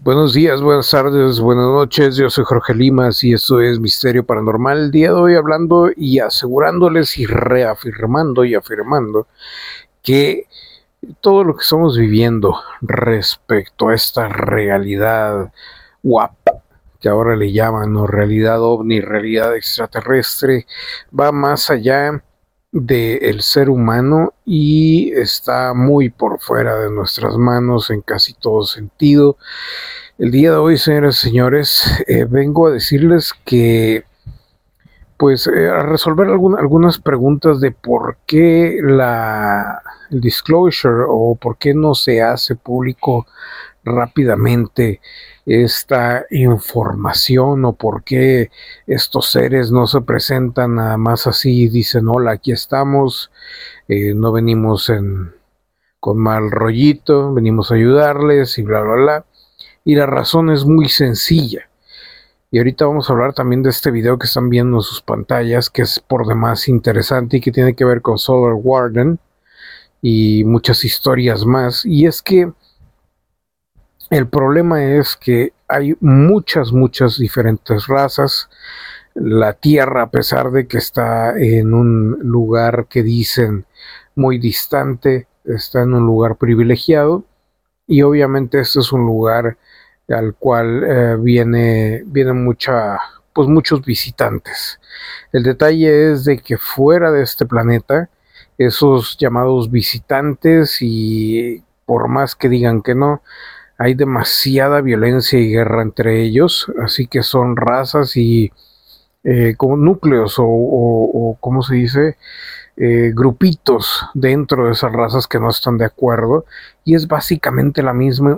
Buenos días, buenas tardes, buenas noches. Yo soy Jorge Limas y esto es Misterio Paranormal. El día de hoy hablando y asegurándoles y reafirmando y afirmando que todo lo que estamos viviendo respecto a esta realidad WAP, que ahora le llaman, o realidad ovni, realidad extraterrestre, va más allá del ser humano y está muy por fuera de nuestras manos en casi todo sentido. El día de hoy, señoras y señores, vengo a decirles que, a resolver algunas preguntas de por qué el disclosure o por qué no se hace público rápidamente esta información o por qué estos seres no se presentan nada más así y dicen hola, aquí estamos, no venimos con mal rollito, venimos a ayudarles y bla, bla, bla. Y la razón es muy sencilla. Y ahorita vamos a hablar también de este video que están viendo en sus pantallas, que es por demás interesante y que tiene que ver con Solar Warden y muchas historias más. Y es que el problema es que hay muchas diferentes razas. La Tierra, a pesar de que está en un lugar que dicen muy distante, está en un lugar privilegiado. Y obviamente este es un lugar al cual vienen muchos visitantes. El detalle es de que fuera de este planeta, esos llamados visitantes, y por más que digan que no, hay demasiada violencia y guerra entre ellos, así que son razas y como núcleos o ¿cómo se dice? Grupitos dentro de esas razas que no están de acuerdo, y es básicamente la misma,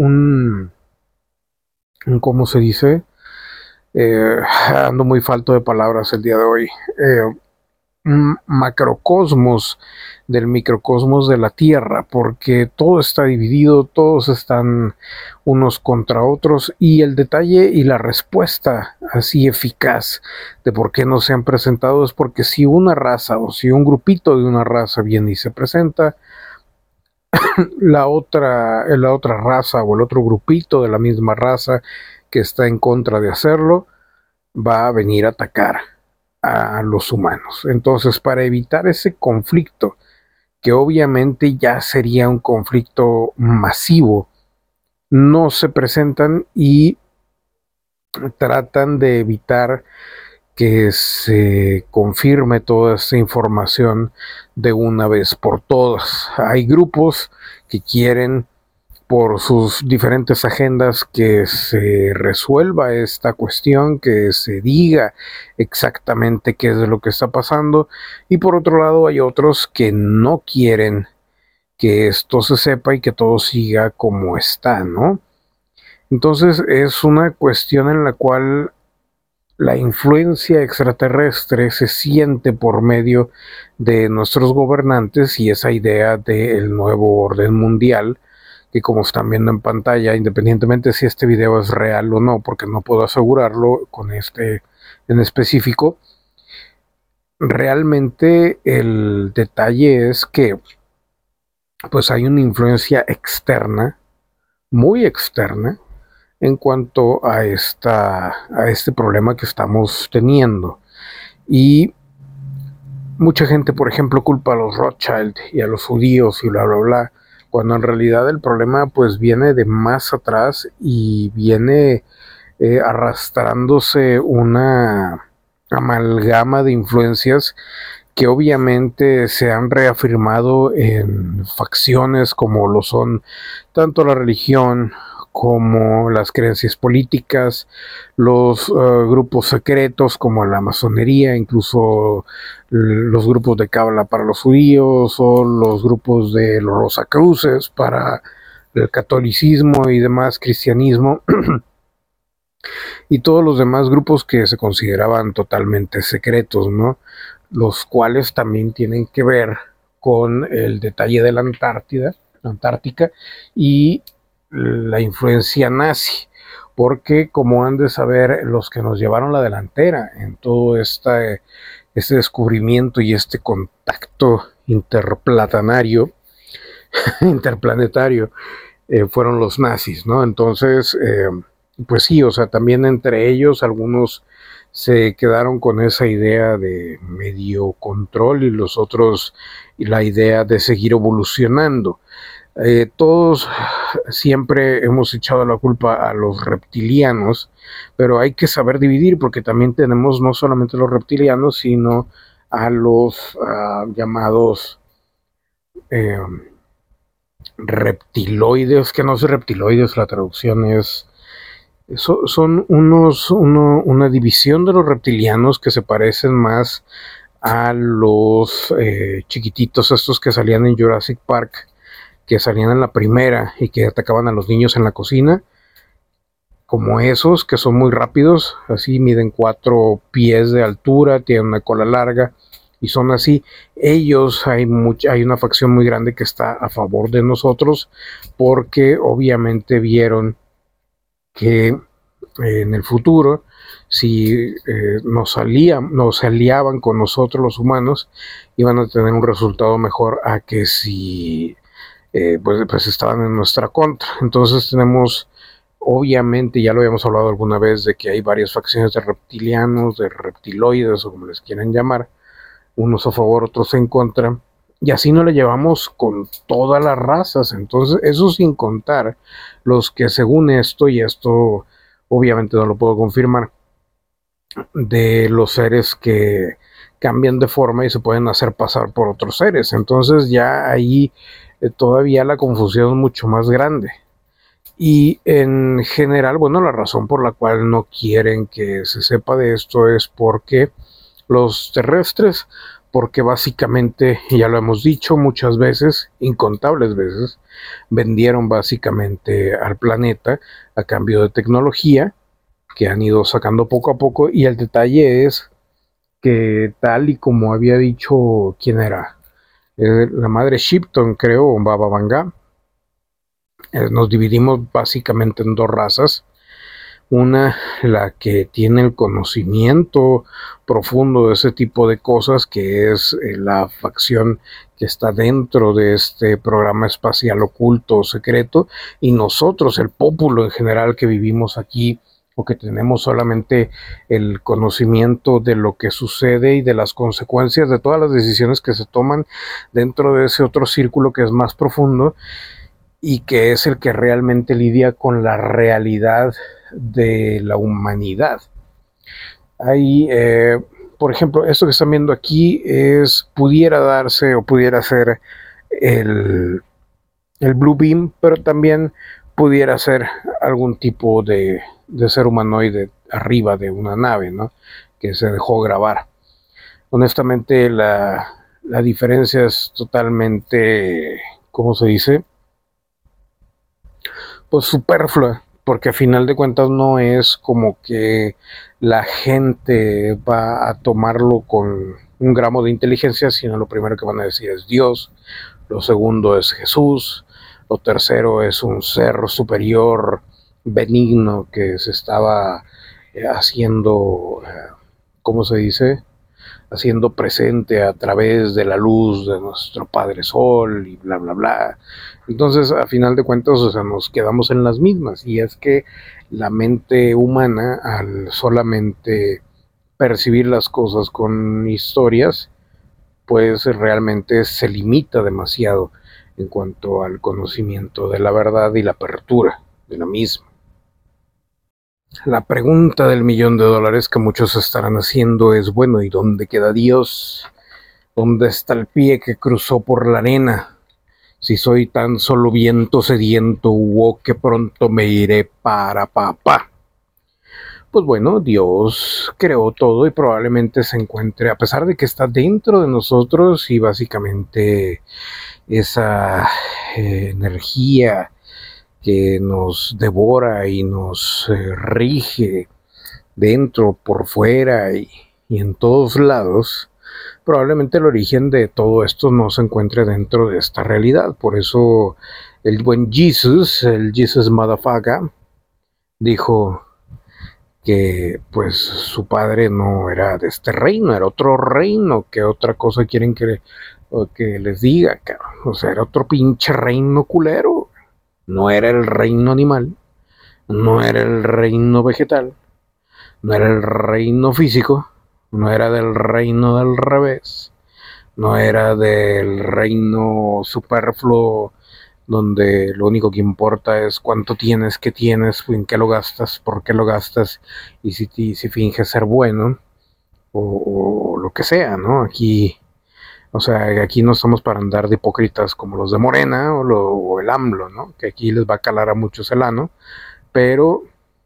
¿cómo se dice? Ando muy falto de palabras el día de hoy. Un macrocosmos del microcosmos de la Tierra, porque todo está dividido, todos están unos contra otros, y el detalle y la respuesta así eficaz de por qué no se han presentado es porque si una raza o si un grupito de una raza viene y se presenta, la otra raza o el otro grupito de la misma raza que está en contra de hacerlo va a venir a atacar a los humanos. Entonces, para evitar ese conflicto, que obviamente ya sería un conflicto masivo, no se presentan y tratan de evitar que se confirme toda esta información de una vez por todas. Hay grupos que quieren, por sus diferentes agendas, que se resuelva esta cuestión, que se diga exactamente qué es lo que está pasando, y por otro lado hay otros que no quieren que esto se sepa y que todo siga como está, ¿no? Entonces es una cuestión en la cual la influencia extraterrestre se siente por medio de nuestros gobernantes y esa idea del nuevo orden mundial, que como están viendo en pantalla, independientemente si este video es real o no, porque no puedo asegurarlo con este en específico, realmente el detalle es que pues hay una influencia externa, muy externa, en cuanto a este problema que estamos teniendo. Y mucha gente, por ejemplo, culpa a los Rothschild y a los judíos y bla, bla, bla, cuando en realidad el problema pues viene de más atrás y viene arrastrándose una amalgama de influencias que obviamente se han reafirmado en facciones como lo son tanto la religión como las creencias políticas, los grupos secretos como la masonería, incluso los grupos de Cábala para los judíos o los grupos de los Rosacruces para el catolicismo y demás cristianismo, y todos los demás grupos que se consideraban totalmente secretos, ¿no? Los cuales también tienen que ver con el detalle de la Antártica y la influencia nazi, porque como han de saber los que nos llevaron la delantera en todo este descubrimiento y este contacto interplanetario, fueron los nazis, ¿no? Entonces, pues sí, o sea, también entre ellos algunos se quedaron con esa idea de medio control y los otros y la idea de seguir evolucionando. Todos siempre hemos echado la culpa a los reptilianos, pero hay que saber dividir porque también tenemos no solamente los reptilianos, sino a los llamados eh, reptiloides, que no sé reptiloides, la traducción es son una división de los reptilianos que se parecen más a los chiquititos estos que salían en Jurassic Park, que salían en la primera y que atacaban a los niños en la cocina, como esos que son muy rápidos, así miden 4 pies de altura, tienen una cola larga y son así. Ellos, hay una facción muy grande que está a favor de nosotros porque obviamente vieron que en el futuro, si nos aliaban con nosotros los humanos, iban a tener un resultado mejor a que si pues estaban en nuestra contra. Entonces tenemos, obviamente, ya lo habíamos hablado alguna vez, de que hay varias facciones de reptilianos, de reptiloides, o como les quieran llamar, unos a favor, otros en contra, y así no le llevamos con todas las razas. Entonces, eso sin contar los que según esto, y esto obviamente no lo puedo confirmar, de los seres que cambian de forma y se pueden hacer pasar por otros seres. Entonces ya ahí todavía la confusión es mucho más grande. Y en general, bueno, la razón por la cual no quieren que se sepa de esto es porque los terrestres, porque básicamente, ya lo hemos dicho muchas veces, incontables veces, vendieron básicamente al planeta a cambio de tecnología que han ido sacando poco a poco, y el detalle es que tal y como había dicho, ¿quién era? La madre Shipton, creo, o Baba Vanga, nos dividimos básicamente en dos razas. Una, la que tiene el conocimiento profundo de ese tipo de cosas, que es la facción que está dentro de este programa espacial oculto secreto, y nosotros, el pueblo en general que vivimos aquí, o que tenemos solamente el conocimiento de lo que sucede y de las consecuencias de todas las decisiones que se toman dentro de ese otro círculo que es más profundo y que es el que realmente lidia con la realidad de la humanidad. Ahí, por ejemplo, esto que están viendo aquí pudiera darse o pudiera ser el Blue Beam, pero también pudiera ser algún tipo de ser humanoide arriba de una nave, ¿no? Que se dejó grabar. Honestamente, la diferencia es totalmente, ¿cómo se dice? Pues superflua, porque a final de cuentas no es como que la gente va a tomarlo con un gramo de inteligencia, sino lo primero que van a decir es Dios, lo segundo es Jesús, lo tercero es un ser superior benigno que se estaba haciendo, ¿cómo se dice? Haciendo presente a través de la luz de nuestro Padre Sol y bla, bla, bla. Entonces, a final de cuentas, o sea, nos quedamos en las mismas. Y es que la mente humana, al solamente percibir las cosas con historias, pues realmente se limita demasiado en cuanto al conocimiento de la verdad y la apertura de la misma. La pregunta del $1.000.000 que muchos estarán haciendo es, bueno, ¿y dónde queda Dios? ¿Dónde está el pie que cruzó por la arena? Si soy tan solo viento sediento, que pronto me iré para papá. Pues bueno, Dios creó todo y probablemente se encuentre, a pesar de que está dentro de nosotros y básicamente esa energía que nos devora y nos rige dentro, por fuera y en todos lados, probablemente el origen de todo esto no se encuentre dentro de esta realidad. Por eso el buen Jesus, el Jesus Motherfucker, dijo que pues su padre no era de este reino, era otro reino. ¿Qué otra cosa quieren que les diga, cabrón? O sea, era otro pinche reino culero. No era el reino animal, no era el reino vegetal, no era el reino físico, no era del reino del revés, no era del reino superfluo donde lo único que importa es cuánto tienes, qué tienes, en qué lo gastas, por qué lo gastas y si finges ser bueno o lo que sea, ¿no? Aquí, o sea, aquí no estamos para andar de hipócritas como los de Morena o el AMLO, ¿no? Que aquí les va a calar a muchos el ano, pero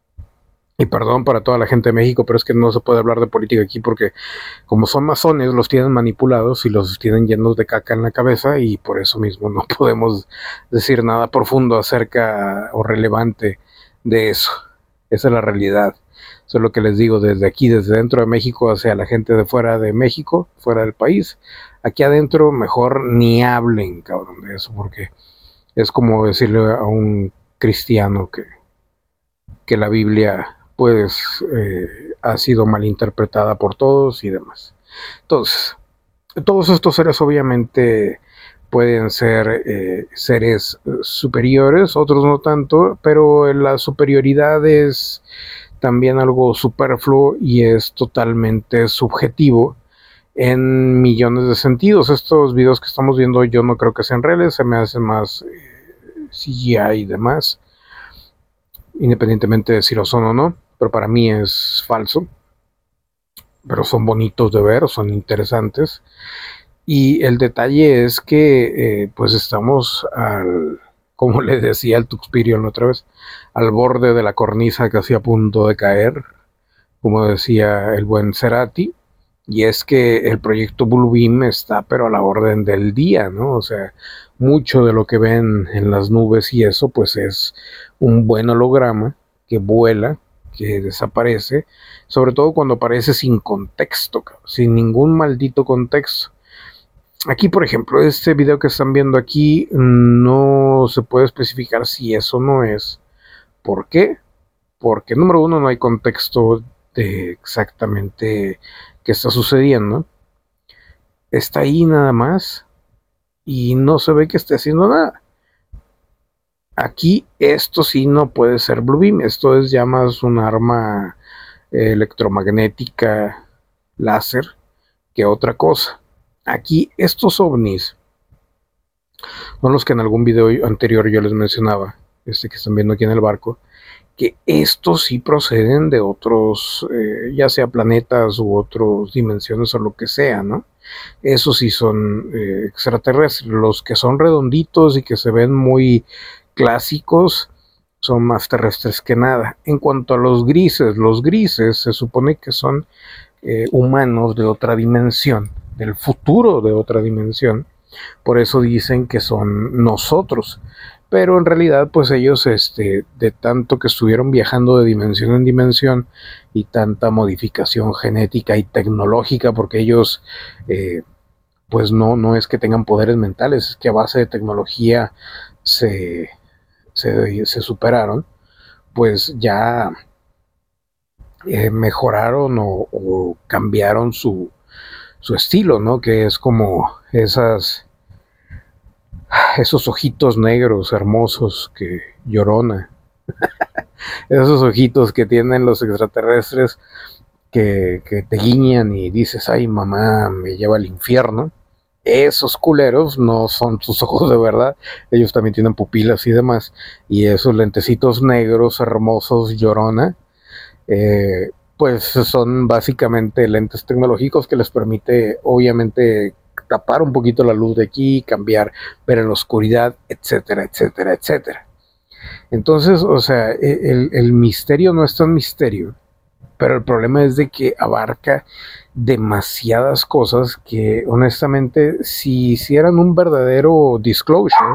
y perdón para toda la gente de México, pero es que no se puede hablar de política aquí porque como son masones, los tienen manipulados y los tienen llenos de caca en la cabeza y por eso mismo no podemos decir nada profundo acerca o relevante de eso. Esa es la realidad. Eso es lo que les digo desde aquí, desde dentro de México hacia la gente de fuera de México, fuera del país. Aquí adentro mejor ni hablen, cabrón, de eso, porque es como decirle a un cristiano que la Biblia pues ha sido malinterpretada por todos y demás. Entonces, todos estos seres obviamente pueden ser seres superiores, otros no tanto, pero la superioridad es también algo superfluo y es totalmente subjetivo en millones de sentidos. Estos videos que estamos viendo yo no creo que sean reales, se me hacen más CGI y demás, independientemente de si lo son o no, pero para mí es falso, pero son bonitos de ver, son interesantes. Y el detalle es que pues estamos como le decía al Tuxperion otra vez, al borde de la cornisa casi a punto de caer, como decía el buen Cerati, y es que el proyecto Bluebeam está pero a la orden del día, ¿no? O sea, mucho de lo que ven en las nubes y eso pues es un buen holograma que vuela, que desaparece, sobre todo cuando aparece sin contexto, sin ningún maldito contexto. Aquí, por ejemplo, este video que están viendo aquí no se puede especificar si eso no es. ¿Por qué? Porque número uno no hay contexto de exactamente qué está sucediendo. Está ahí nada más y no se ve que esté haciendo nada. Aquí esto sí no puede ser Bluebeam, esto es ya más un arma electromagnética láser que otra cosa. Aquí estos ovnis son los que en algún video anterior yo les mencionaba, que están viendo aquí en el barco, que estos sí proceden de otros, ya sea planetas u otras dimensiones o lo que sea, ¿no? Esos sí son extraterrestres. Los que son redonditos y que se ven muy clásicos son más terrestres que nada. En cuanto a los grises se supone que son humanos de otra dimensión, del futuro de otra dimensión. Por eso dicen que son nosotros. Pero en realidad, pues ellos, de tanto que estuvieron viajando de dimensión en dimensión y tanta modificación genética y tecnológica, porque ellos, pues no es que tengan poderes mentales, es que a base de tecnología se superaron, pues ya mejoraron o cambiaron su estilo, ¿no? Que es como esos ojitos negros hermosos que llorona, esos ojitos que tienen los extraterrestres que te guiñan y dices, ay mamá, me lleva al infierno. Esos culeros no son tus ojos de verdad, ellos también tienen pupilas y demás, y esos lentecitos negros hermosos llorona, pues son básicamente lentes tecnológicos que les permite obviamente tapar un poquito la luz de aquí, cambiar, ver en la oscuridad, etcétera, etcétera, etcétera. Entonces, o sea, el misterio no es tan misterio, pero el problema es de que abarca demasiadas cosas que honestamente si hicieran un verdadero disclosure,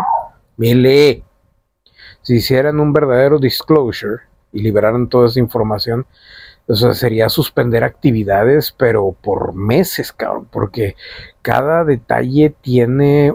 si hicieran un verdadero disclosure y liberaran toda esa información, o sea, sería suspender actividades, pero por meses, cabrón, porque cada detalle tiene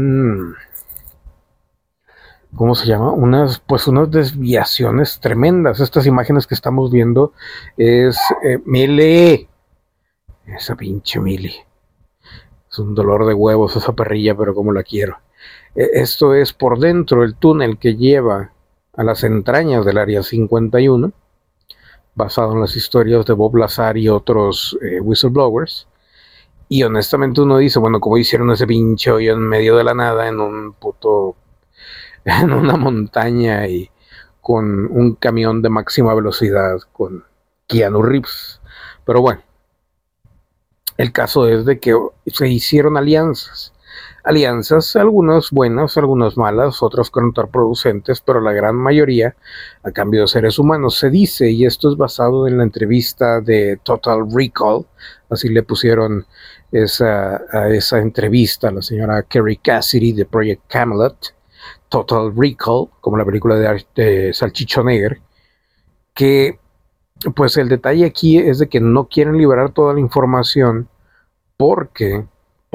¿cómo se llama? Unas desviaciones tremendas. Estas imágenes que estamos viendo es Mile, esa pinche Mili. Es un dolor de huevos esa perrilla, pero como la quiero. Esto es por dentro el túnel que lleva a las entrañas del Área 51, basado en las historias de Bob Lazar y otros whistleblowers. Y honestamente uno dice, bueno, ¿cómo hicieron ese pinche hoyo en medio de la nada en un puto... en una montaña y con un camión de máxima velocidad con Keanu Reeves? Pero bueno, el caso es de que se hicieron alianzas, algunas buenas, algunas malas, otras contraproducentes, pero la gran mayoría a cambio de seres humanos. Se dice, y esto es basado en la entrevista de Total Recall, así le pusieron a esa entrevista a la señora Kerry Cassidy de Project Camelot, Total Recall, como la película de Salchicho Negro, que pues el detalle aquí es de que no quieren liberar toda la información porque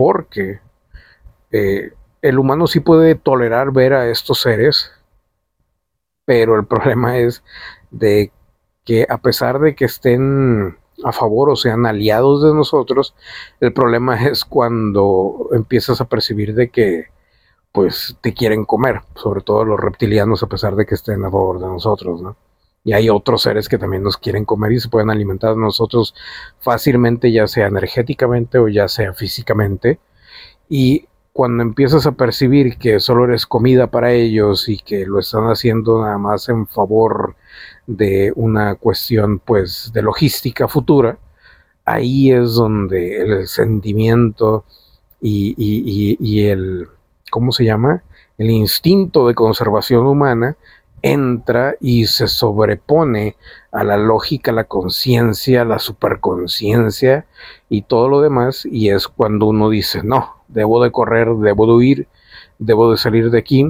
el humano sí puede tolerar ver a estos seres, pero el problema es de que a pesar de que estén a favor o sean aliados de nosotros, el problema es cuando empiezas a percibir de que pues te quieren comer, sobre todo los reptilianos, a pesar de que estén a favor de nosotros, ¿no? Y hay otros seres que también nos quieren comer y se pueden alimentar de nosotros fácilmente, ya sea energéticamente o ya sea físicamente. Y cuando empiezas a percibir que solo eres comida para ellos y que lo están haciendo nada más en favor de una cuestión pues de logística futura, ahí es donde el sentimiento y el, ¿cómo se llama? El instinto de conservación humana entra y se sobrepone a la lógica, la conciencia, la superconciencia y todo lo demás, y es cuando uno dice, no, debo de correr, debo de huir, debo de salir de aquí.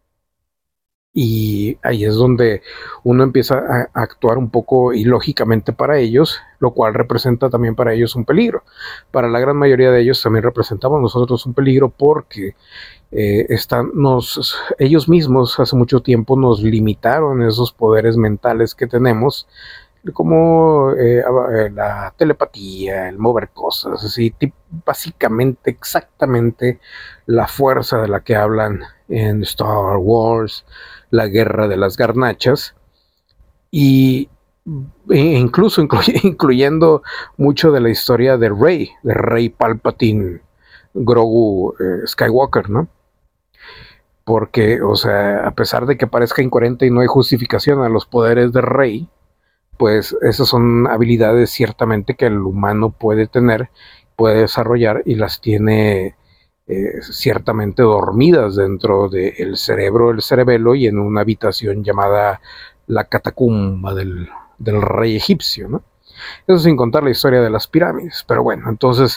Y ahí es donde uno empieza a actuar un poco ilógicamente para ellos, lo cual representa también para ellos un peligro. Para la gran mayoría de ellos también representamos nosotros un peligro porque ellos mismos hace mucho tiempo nos limitaron esos poderes mentales que tenemos, como la telepatía, el mover cosas, así, básicamente exactamente la fuerza de la que hablan en Star Wars, la guerra de las garnachas, y incluso incluyendo mucho de la historia de Rey Palpatine, Grogu Skywalker, ¿no? Porque, o sea, a pesar de que parezca incoherente y no hay justificación a los poderes de Rey, pues esas son habilidades ciertamente que el humano puede tener, puede desarrollar y las tiene ciertamente dormidas dentro del cerebro, el cerebelo, y en una habitación llamada la catacumba del rey egipcio, ¿no? Eso sin contar la historia de las pirámides. Pero bueno, entonces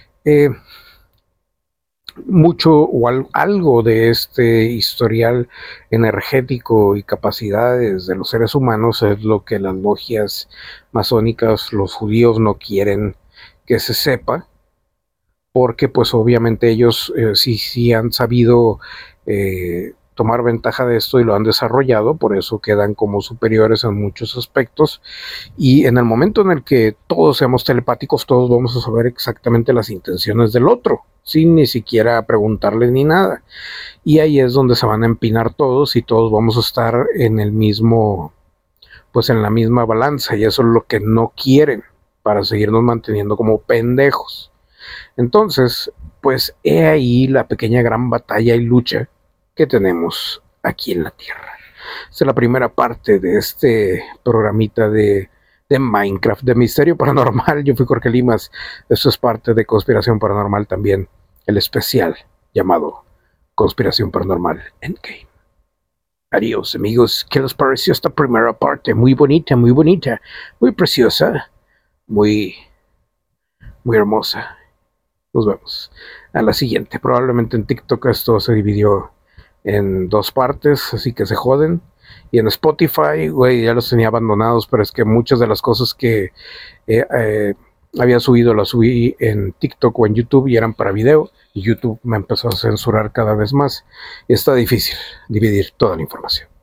mucho o algo de este historial energético y capacidades de los seres humanos es lo que las logias masónicas, los judíos, no quieren que se sepa, porque pues obviamente ellos sí han sabido tomar ventaja de esto y lo han desarrollado, por eso quedan como superiores en muchos aspectos, y en el momento en el que todos seamos telepáticos, todos vamos a saber exactamente las intenciones del otro, sin ni siquiera preguntarle ni nada, y ahí es donde se van a empinar todos y todos vamos a estar en el mismo, pues en la misma balanza, y eso es lo que no quieren para seguirnos manteniendo como pendejos. Entonces, pues he ahí la pequeña gran batalla y lucha que tenemos aquí en la Tierra. Esta es la primera parte de este programita de Minecraft, de Misterio Paranormal. Yo fui Jorge Limas. Esto es parte de Conspiración Paranormal también, el especial llamado Conspiración Paranormal Endgame. Adiós, amigos. ¿Qué les pareció esta primera parte? Muy bonita, muy preciosa, muy hermosa. Nos vemos a la siguiente. Probablemente en TikTok esto se dividió en 2 partes, así que se joden. Y en Spotify, güey, ya los tenía abandonados, pero es que muchas de las cosas que había subido las subí en TikTok o en YouTube y eran para video, y YouTube me empezó a censurar cada vez más. Y está difícil dividir toda la información.